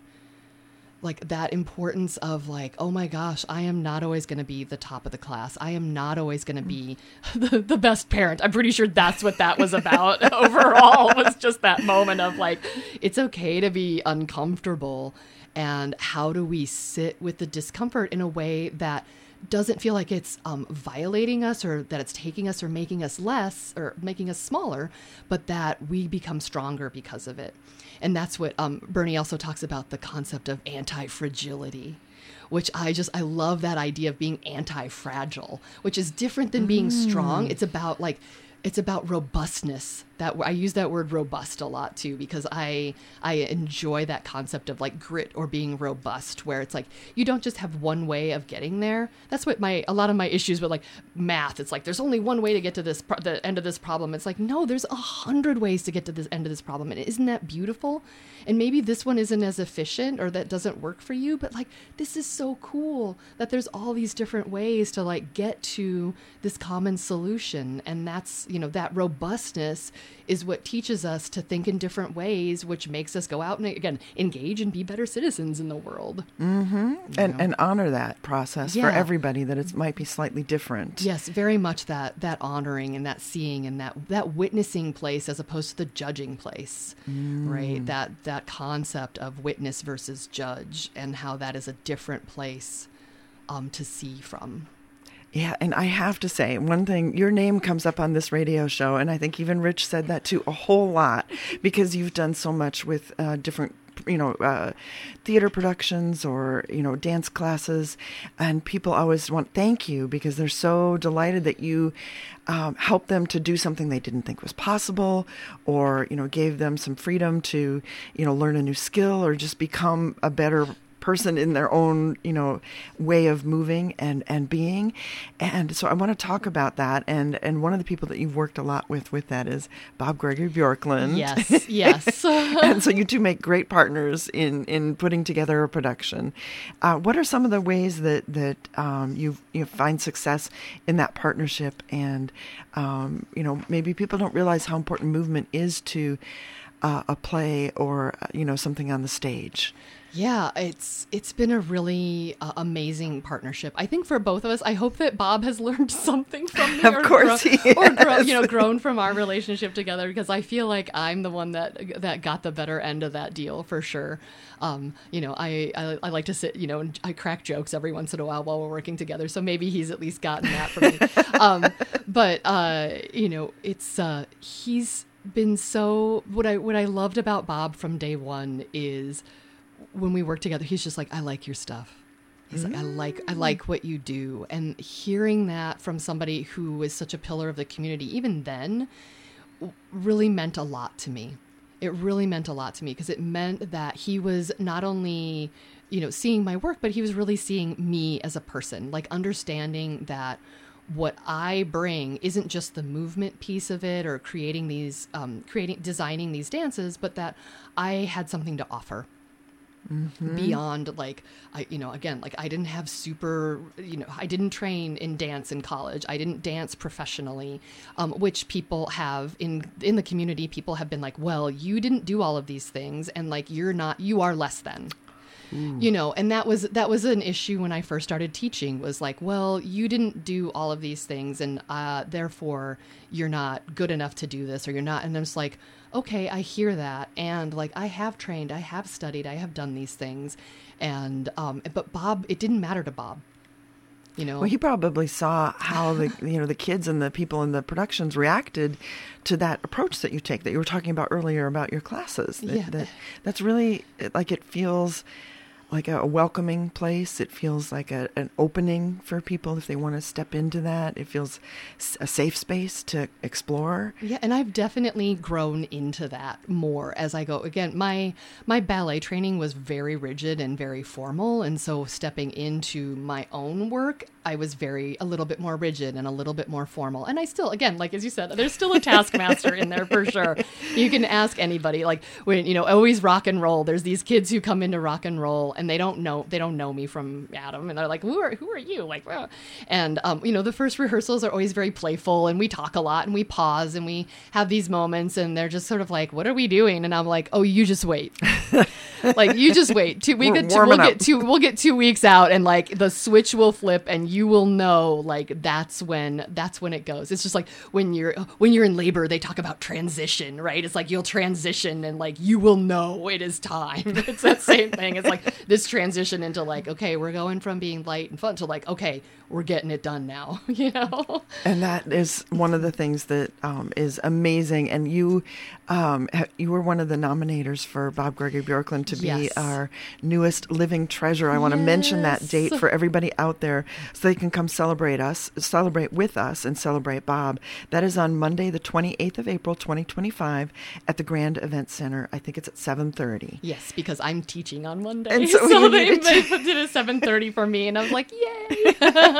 Like that importance of like, oh my gosh, I am not always going to be the top of the class. I am not always going to be the, the best parent. I'm pretty sure that's what that was about overall, was just that moment of like, it's okay to be uncomfortable. And how do we sit with the discomfort in a way that doesn't feel like it's um, violating us, or that it's taking us or making us less or making us smaller, but that we become stronger because of it. And that's what um, Bernie also talks about, the concept of anti-fragility, which I just, I love that idea of being anti-fragile, which is different than being mm. strong. It's about like, it's about robustness. That I use that word robust a lot too, because I I enjoy that concept of like grit or being robust, where it's like you don't just have one way of getting there. That's what my a lot of my issues with like math. It's like there's only one way to get to this pro- the end of this problem. It's like, no, there's a hundred ways to get to this end of this problem, and isn't that beautiful? And maybe this one isn't as efficient, or that doesn't work for you, but like this is so cool that there's all these different ways to like get to this common solution. And that's, you know, that robustness is what teaches us to think in different ways, which makes us go out and, again, engage and be better citizens in the world. Mm-hmm. And, and honor that process yeah. for everybody, that it might be slightly different. Yes, very much that that honoring and that seeing and that, that witnessing place as opposed to the judging place, mm. right? That, that concept of witness versus judge, and how that is a different place um, to see from. Yeah, and I have to say, one thing, your name comes up on this radio show, and I think even Rich said that too, a whole lot, because you've done so much with uh, different, you know, uh, theater productions or, you know, dance classes, and people always want thank you, because they're so delighted that you um, helped them to do something they didn't think was possible, or, you know, gave them some freedom to, you know, learn a new skill or just become a better person in their own, you know, way of moving and, and being. And so I want to talk about that. And, and one of the people that you've worked a lot with with that is Bob Gregory Bjorklund. Yes, yes. And so you two make great partners in, in putting together a production. Uh, what are some of the ways that, that um, you you find success in that partnership? And, um, you know, maybe people don't realize how important movement is to uh, a play or, you know, something on the stage. Yeah, it's it's been a really uh, amazing partnership. I think for both of us, I hope that Bob has learned something from me. Of or course grown, he or grown, has. you know, grown from our relationship together, because I feel like I'm the one that that got the better end of that deal for sure. Um, you know, I, I I like to sit, you know, and I crack jokes every once in a while while we're working together. So maybe he's at least gotten that from me. um, but uh, you know, it's uh, he's been so what I what I loved about Bob from day one is, when we work together, he's just like, I like your stuff. He's mm. like, I like, I like what you do. And hearing that from somebody who was such a pillar of the community, even then, really meant a lot to me. it really meant a lot to me because it meant that he was not only, you know, seeing my work, but he was really seeing me as a person, like understanding that what I bring isn't just the movement piece of it or creating these, um, creating, designing these dances, but that I had something to offer. Mm-hmm. Beyond like, I, you know, again, like I didn't have super, you know, I didn't train in dance in college. I didn't dance professionally, um, which people have in, in the community. People have been like, well, you didn't do all of these things. And like, you're not, you are less than. Ooh. You know, and that was that was an issue when I first started teaching was like, well, you didn't do all of these things and uh, therefore you're not good enough to do this or you're not. And I'm just like, okay, I hear that. And like, I have trained, I have studied, I have done these things. And um, but Bob, it didn't matter to Bob. You know, well, he probably saw how the you know the kids and the people in the productions reacted to that approach that you take that you were talking about earlier about your classes. That, yeah, that, that's really like it feels like a welcoming place. It feels like a, an opening for people if they want to step into that. It feels a safe space to explore. Yeah, and I've definitely grown into that more as I go. Again, my my ballet training was very rigid and very formal, and so stepping into my own work, I was very a little bit more rigid and a little bit more formal. And I still, again, like as you said, there's still a taskmaster in there for sure. You can ask anybody, like when you know, always rock and roll. There's these kids who come into rock and roll. And they don't know they don't know me from Adam, and they're like, "Who are who are you?" Like, oh. And um, you know, the first rehearsals are always very playful, and we talk a lot, and we pause, and we have these moments, and they're just sort of like, "What are we doing?" And I'm like, "Oh, you just wait, like you just wait. Two, we get two, we'll get two we'll get two weeks out, and like the switch will flip, and you will know like that's when that's when it goes. It's just like when you're when you're in labor, they talk about transition, right? It's like you'll transition, and like you will know it is time. It's that same thing. It's like this transition into like, okay, we're going from being light and fun to like, okay, we're getting it done now, you know? And that is one of the things that um, is amazing. And you um, you were one of the nominators for Bob Gregory Bjorklund to be yes. our newest living treasure. I want to yes. mention that date for everybody out there so they can come celebrate us, celebrate with us and celebrate Bob. That is on Monday, the twenty-eighth of April, twenty twenty-five at the Grand Event Center. I think it's at seven thirty. Yes, because I'm teaching on Monday. And so, so they, they did a seven thirty for me, and I was like, yay!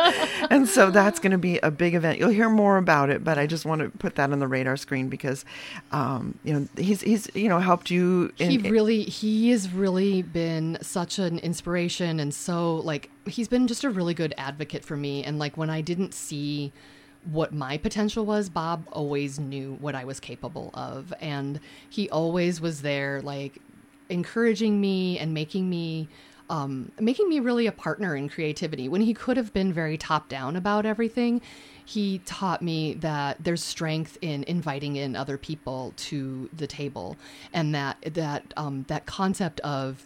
And so that's going to be a big event. You'll hear more about it, but I just want to put that on the radar screen because, um, you know, he's he's you know helped you. In, he really he has really been such an inspiration, and so like he's been just a really good advocate for me. And like when I didn't see what my potential was, Bob always knew what I was capable of, and he always was there, like encouraging me and making me. Um, making me really a partner in creativity. When he could have been very top down about everything, he taught me that there's strength in inviting in other people to the table, and that that um, that concept of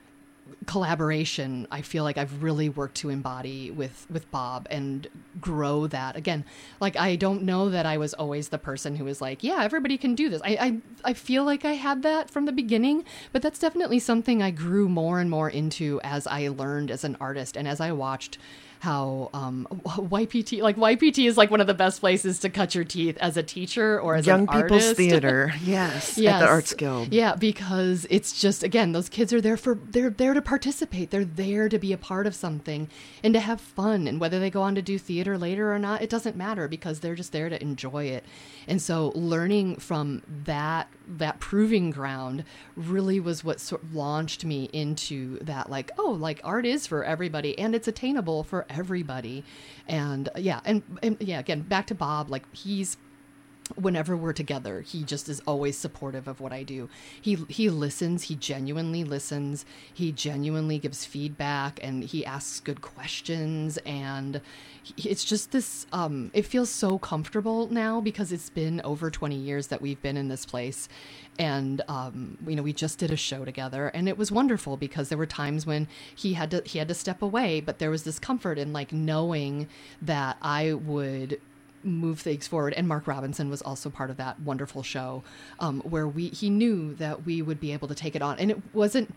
collaboration, I feel like I've really worked to embody with, with Bob and grow that. Again, like, I don't know that I was always the person who was like, yeah, everybody can do this. I, I, I feel like I had that from the beginning, but that's definitely something I grew more and more into as I learned as an artist and as I watched how um, Y P T, like Y P T is like one of the best places to cut your teeth as a teacher or as Young an artist. Young People's Theater, yes, yes, at the Arts Guild. Yeah, because it's just, again, those kids are there for, they're there to participate. They're there to be a part of something and to have fun. And whether they go on to do theater later or not, it doesn't matter because they're just there to enjoy it. And so learning from that, that proving ground really was what sort of launched me into that, like, oh, like art is for everybody and it's attainable for everybody. And yeah, and, and yeah, again, back to Bob, like he's, whenever we're together, he just is always supportive of what I do. He he listens, he genuinely listens, he genuinely gives feedback, and he asks good questions. And he, it's just this, um, it feels so comfortable now because it's been over twenty years that we've been in this place. And, um, you know, we just did a show together and it was wonderful because there were times when he had to, he had to step away, but there was this comfort in like knowing that I would move things forward. And Mark Robinson was also part of that wonderful show, um, where we, he knew that we would be able to take it on. And it wasn't,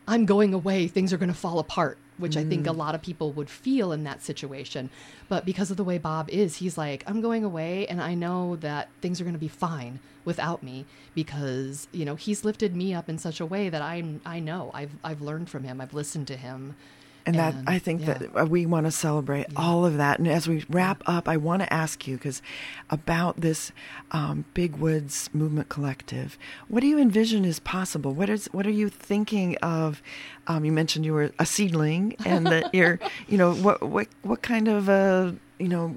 I'm going away, things are going to fall apart, which mm. I think a lot of people would feel in that situation. But because of the way Bob is, he's like, I'm going away and I know that things are going to be fine without me because, you know, he's lifted me up in such a way that I'm, I know I've, I've learned from him. I've listened to him. And, and that I think yeah. that we want to celebrate yeah. all of that. And as we wrap up, I want to ask you, because about this um, Big Woods Movement Collective, what do you envision is possible? What is what are you thinking of? Um, you mentioned you were a seedling, and that you're, you know, what what what kind of uh, you know.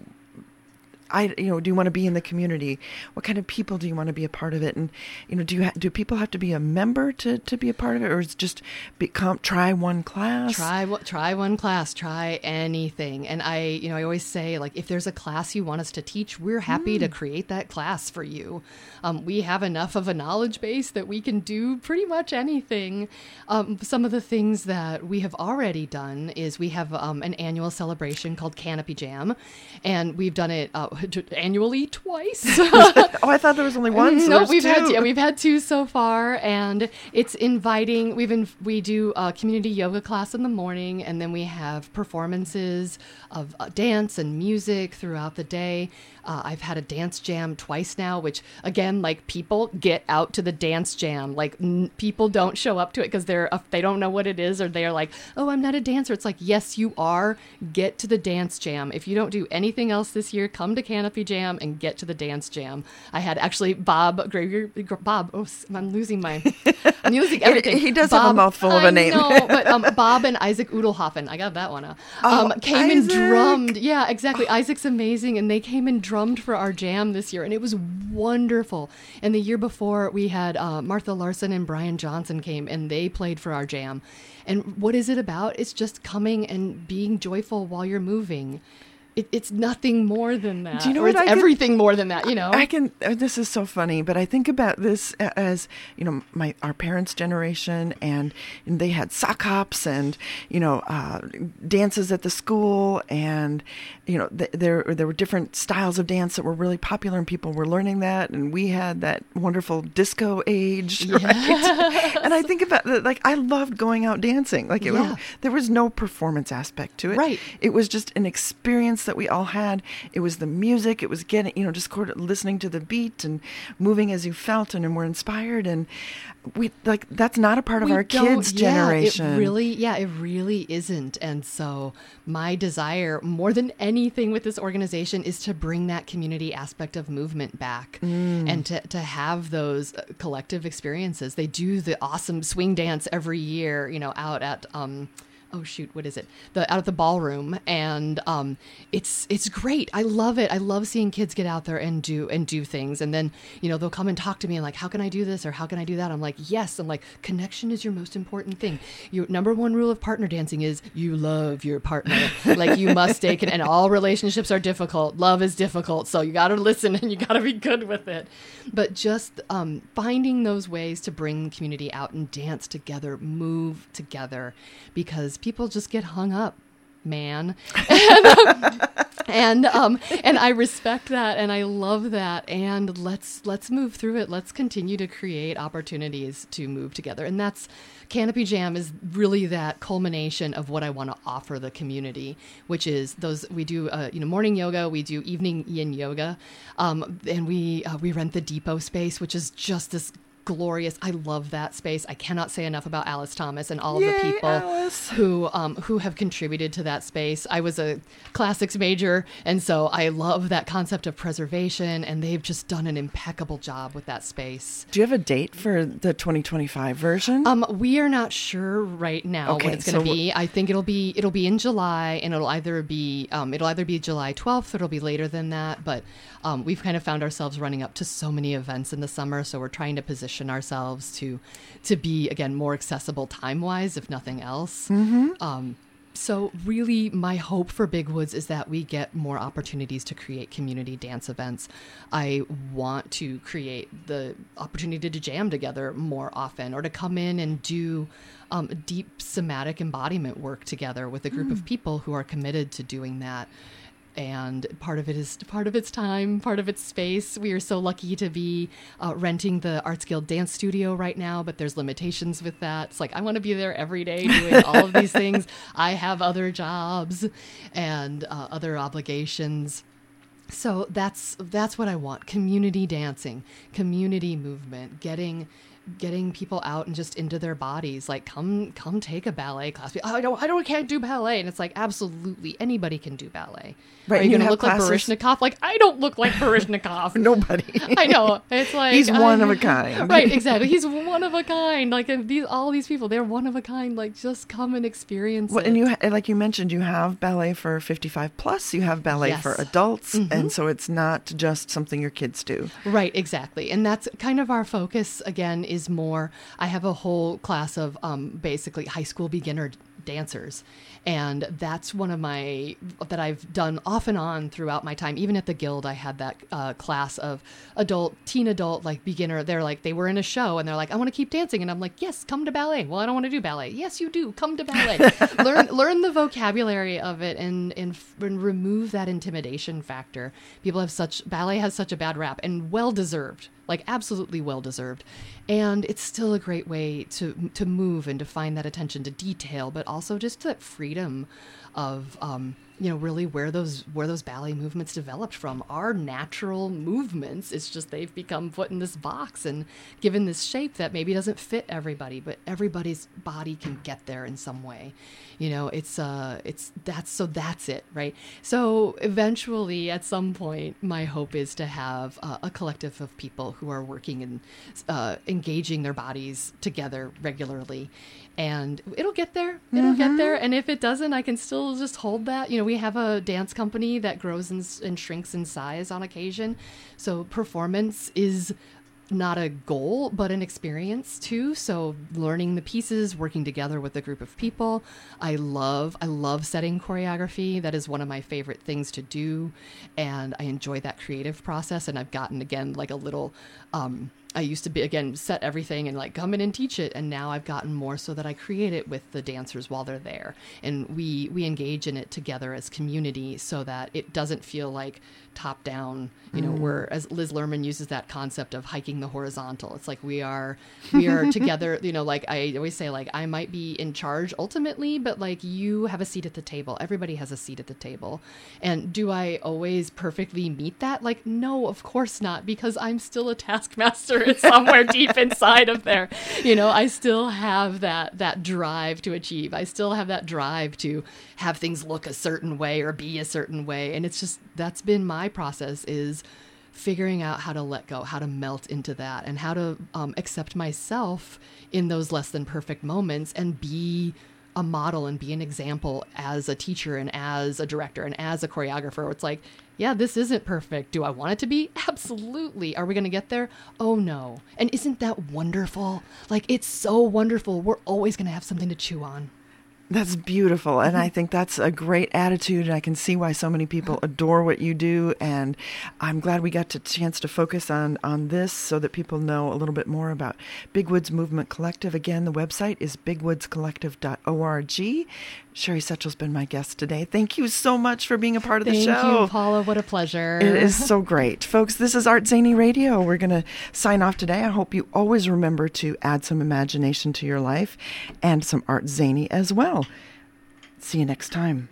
I, you know, do you want to be in the community? What kind of people do you want to be a part of it? And, you know, do you ha- do people have to be a member to, to be a part of it, or is it just become try one class? Try try one class, try anything. And I, you know, I always say, like, if there's a class you want us to teach, we're happy mm. to create that class for you. Um, we have enough of a knowledge base that we can do pretty much anything. Um, some of the things that we have already done is we have um, an annual celebration called Canopy Jam, and we've done it uh, annually twice. Oh, I thought there was only one. So no, there's we've two. had yeah, we've had two so far, and it's inviting. We've in, we do a community yoga class in the morning, and then we have performances of uh, dance and music throughout the day. Uh, I've had a dance jam twice now, which again, like, people get out to the dance jam. Like, n- people don't show up to it because they're uh, they don't know what it is, or they're like, oh, I'm not a dancer. It's like, yes, you are. Get to the dance jam. If you don't do anything else this year, come to Canopy Jam and get to the dance jam. I had actually Bob Gregory, Bob. Oh, I'm losing my, I'm losing everything. He does Bob, have a mouthful of I a name. know, but um, Bob and Isaac Udelhoffen, I got that one. Uh, um, oh, came Isaac. and drummed. Yeah, exactly. Isaac's amazing, and they came and drummed for our jam this year, and it was wonderful. And the year before, we had uh, Martha Larson and Brian Johnson came, and they played for our jam. And what is it about? It's just coming and being joyful while you're moving. It, it's nothing more than that. Do you know or what it's I everything can, more than that, you know? I can, this is so funny, but I think about this as, you know, my, our parents' generation, and, and they had sock hops and, you know, uh, dances at the school, and, you know, th- there, there were different styles of dance that were really popular, and people were learning that, and we had that wonderful disco age, yes. right? And I think about the, like, I loved going out dancing. Like, it yeah. was, there was no performance aspect to it. Right. It was just an experience that we all had. It was the music. It was getting, you know, just listening to the beat and moving as you felt, and, and were inspired. And we, like, that's not a part of we our kids' yeah, generation. It really, yeah, it really isn't. And so my desire, more than anything with this organization, is to bring that community aspect of movement back mm. and to, to have those collective experiences. They do the awesome swing dance every year, you know, out at, um, oh shoot, what is it? The out at the ballroom, and um, it's it's great. I love it. I love seeing kids get out there and do and do things, and then, you know, they'll come and talk to me and like, how can I do this or how can I do that? I'm like, yes. I'm like, connection is your most important thing. Your number one rule of partner dancing is you love your partner. Like, you must stay con- and all relationships are difficult. Love is difficult, so you got to listen and you got to be good with it. But just um, finding those ways to bring the community out and dance together, move together, because people just get hung up, man. and, um, and um and I respect that, and I love that, and let's let's move through it. Let's continue to create opportunities to move together. And that's Canopy Jam is really that culmination of what I want to offer the community, which is those we do uh, you know morning yoga, we do evening yin yoga, um and we uh, we rent the depot space, which is just this glorious. I love that space. I cannot say enough about Alice Thomas and all Yay, of the people Alice. who um, who have contributed to that space. I was a classics major, and so I love that concept of preservation, and they've just done an impeccable job with that space. Do you have a date for the twenty twenty-five version? Um, we are not sure right now okay, what it's going to so be. I think it'll be it'll be in July, and it'll either be um, it'll either be July twelfth, or it'll be later than that. But um, we've kind of found ourselves running up to so many events in the summer, so we're trying to position ourselves to to be, again, more accessible time-wise, if nothing else. Mm-hmm. Um, so really, my hope for Big Woods is that we get more opportunities to create community dance events. I want to create the opportunity to jam together more often, or to come in and do um, deep somatic embodiment work together with a group mm. of people who are committed to doing that. and part of it is part of its time, part of its space. We are so lucky to be uh, renting the Arts Guild Dance Studio right now, but there's limitations with that. It's like, I want to be there every day doing all of these things. I have other jobs and uh, other obligations. So that's that's what I want. Community dancing, community movement, getting getting people out and just into their bodies. Like, come come take a ballet class. Oh, I don't I don't can't do ballet. And it's like, absolutely anybody can do ballet. Right. Are you, you going to look classes? Like Baryshnikov? Like, I don't look like Baryshnikov. Nobody. I know. It's like, he's one I, of a kind. Right, exactly. He's one of a kind. Like, and these all these people, they're one of a kind. Like, just come and experience well, it. And you, like you mentioned, you have ballet for fifty-five plus. You have ballet Yes. for adults, Mm-hmm. and so it's not just something your kids do. Right, exactly. And that's kind of our focus, again, is more, I have a whole class of um, basically high school beginner dancers. And that's one of my, that I've done off and on throughout my time. Even at the Guild, I had that uh, class of adult, teen adult, like beginner. They're like, they were in a show and they're like, I want to keep dancing. And I'm like, yes, come to ballet. Well, I don't want to do ballet. Yes, you do. Come to ballet. learn learn the vocabulary of it and, and, and remove that intimidation factor. People have such, ballet has such a bad rap, and well-deserved. Like, absolutely well-deserved. And it's still a great way to to move and to find that attention to detail, but also just that freedom of, um, you know, really where those where those ballet movements developed from. Our natural movements, it's just they've become put in this box and given this shape that maybe doesn't fit everybody, but everybody's body can get there in some way. You know, it's uh, it's that's so that's it, right? So eventually, at some point, my hope is to have uh, a collective of people who are working and uh, engaging their bodies together regularly, and it'll get there. It'll mm-hmm. get there, and if it doesn't, I can still just hold that. You know, we have a dance company that grows and, and shrinks in size on occasion, so performance is not a goal, but an experience too. So learning the pieces, working together with a group of people. I love, I love setting choreography. That is one of my favorite things to do. And I enjoy that creative process. And I've gotten, again, like a little, um, I used to be, again, set everything and like come in and teach it. And now I've gotten more so that I create it with the dancers while they're there. And we, we engage in it together as community so that it doesn't feel like top down, you know, mm. where, as Liz Lerman uses that concept of hiking the horizontal. It's like we are, we are together, you know, like I always say, like, I might be in charge ultimately, but like you have a seat at the table. Everybody has a seat at the table. And do I always perfectly meet that? Like, no, of course not, because I'm still a taskmaster. It's somewhere deep inside of there. You know, I still have that, that drive to achieve. I still have that drive to have things look a certain way or be a certain way. And it's just, that's been my process, is figuring out how to let go, how to melt into that, and how to um, accept myself in those less than perfect moments and be a model and be an example as a teacher and as a director and as a choreographer. It's like, yeah, this isn't perfect. Do I want it to be? Absolutely. Are we going to get there? Oh, no. And isn't that wonderful? Like, it's so wonderful. We're always going to have something to chew on. That's beautiful. And I think that's a great attitude. And I can see why so many people adore what you do. And I'm glad we got a chance to focus on, on this so that people know a little bit more about Big Woods Movement Collective. Again, the website is big woods collective dot org. Sherry Setchel's been my guest today. Thank you so much for being a part of the Thank show. Thank you, Paula. What a pleasure. It is so great. Folks, this is Art Zany Radio. We're going to sign off today. I hope you always remember to add some imagination to your life and some Art Zany as well. See you next time.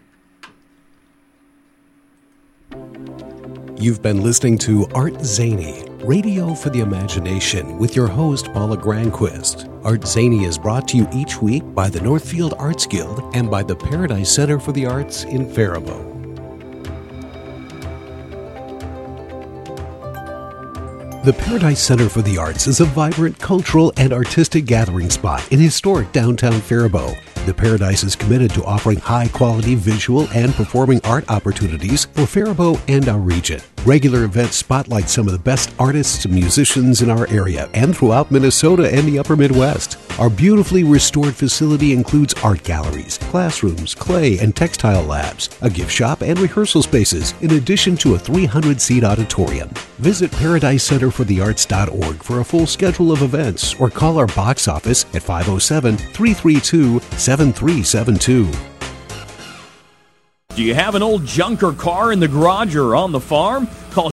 You've been listening to Art Zany, Radio for the Imagination, with your host, Paula Granquist. Art Zany is brought to you each week by the Northfield Arts Guild and by the Paradise Center for the Arts in Faribault. The Paradise Center for the Arts is a vibrant cultural and artistic gathering spot in historic downtown Faribault. The Paradise is committed to offering high-quality visual and performing art opportunities for Faribault and our region. Regular events spotlight some of the best artists and musicians in our area and throughout Minnesota and the upper Midwest. Our beautifully restored facility includes art galleries, classrooms, clay and textile labs, a gift shop and rehearsal spaces, in addition to a three hundred seat auditorium. Visit paradise center for the arts dot org for a full schedule of events, or call our box office at five oh seven, three three two, seven three seven two. Do you have an old junker car in the garage or on the farm? Call